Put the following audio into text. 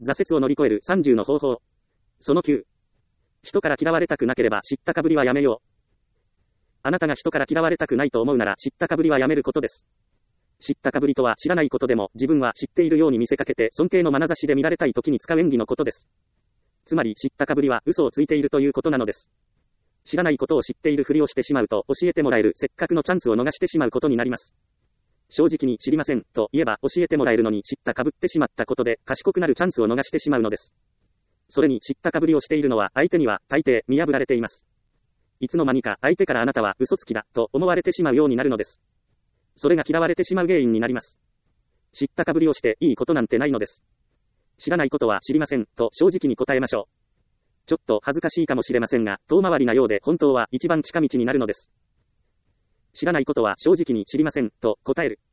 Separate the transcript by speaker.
Speaker 1: 挫折を乗り越える30の方法。その9。人から嫌われたくなければ知ったかぶりはやめよう。あなたが人から嫌われたくないと思うなら知ったかぶりはやめることです。知ったかぶりとは知らないことでも自分は知っているように見せかけて尊敬の眼差しで見られたい時に使う演技のことです。つまり知ったかぶりは嘘をついているということなのです。知らないことを知っているふりをしてしまうと教えてもらえるせっかくのチャンスを逃してしまうことになります。正直に知りませんと言えば教えてもらえるのに知ったかぶってしまったことで賢くなるチャンスを逃してしまうのです。それに知ったかぶりをしているのは相手には大抵見破られています。いつの間にか相手からあなたは嘘つきだと思われてしまうようになるのです。それが嫌われてしまう原因になります。知ったかぶりをしていいことなんてないのです。知らないことは知りませんと正直に答えましょう。ちょっと恥ずかしいかもしれませんが、遠回りなようで本当は一番近道になるのです。知らないことは正直に知りませんと答える。